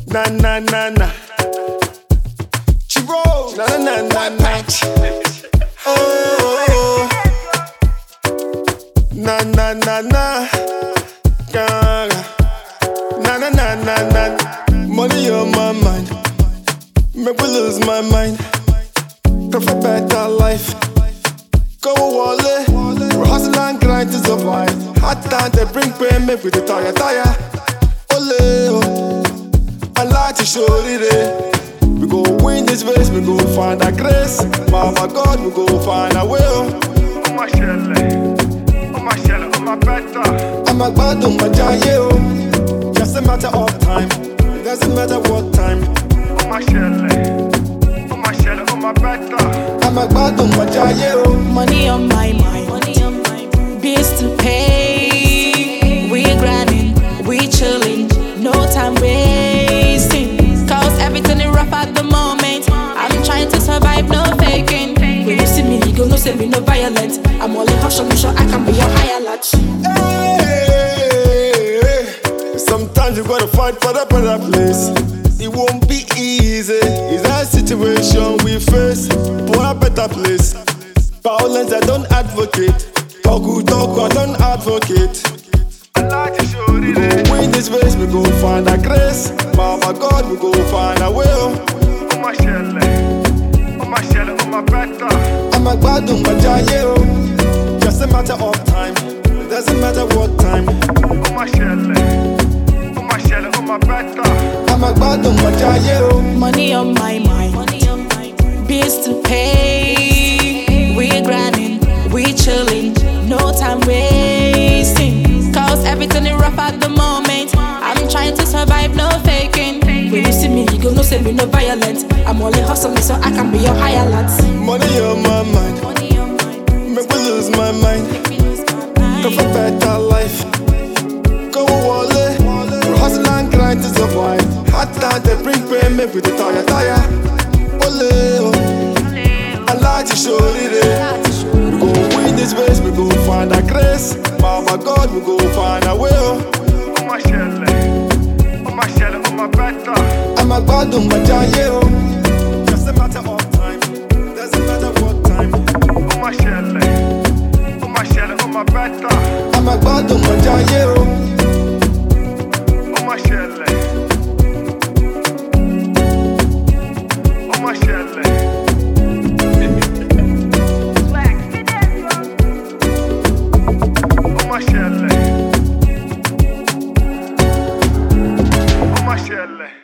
Na na na na. Chiro. Na na na na. Oh. Na na na na. Na na na na na. Money on my mind. Make me lose my mind. Go for better life. Go wallet. We hustle and grind to survive. Hard time they bring pain, make we the tire. Ole, oh. I like to show it. We go win this race, we go find a grace. Mama God, we go find a will. Oh my shell, oh my better. I'm a bad on my jail. Just a matter of time. It doesn't matter what time. Oh my shell, oh my better. I'm a bad on my jail. Money on my mind, bills to pay. We grinding, we chilling, no time wasting. Cause everything is rough at the moment. I'm trying to survive, no faking. When you see me, you go no say me no violent. I'm all in hustle, I'm sure I can be your higher latch. Hey, sometimes you gotta fight for the better place. It won't be easy. It's a situation we face for a better place. Violence I don't advocate. Talk, I don't advocate. I like to show We go win this race, we go find a grace. Mama God, we go find a will. Oh my shell, oh my better. I'm a bad on my jail. Just a matter of time. It doesn't matter what time. Oh my shell, oh my better. I'm a bad on my jail. Money on my mind, bills to pay. We grinding, we chilling, no time wasting. Cause everything is rough at the moment. I'm trying to survive, no faking. When you see me, you go no say me no violent. I'm only hustling so I can be your higher lads. Money on my mind. Make me lose my mind. Go for better life. Go wallet. We hustle and grind to survive. Hard time they bring pain, make we the tire. Ole, oh. I like to show it. We go win this race, we go find a grace. Mama God, we go find a will. Oh my shell, oh my better. I'm a bad on my jail. Just a matter of time. Doesn't matter what time. Oh my shell, oh my better. I'm a bad on my jail. Oh my shell, oh my shell. Oh my shell.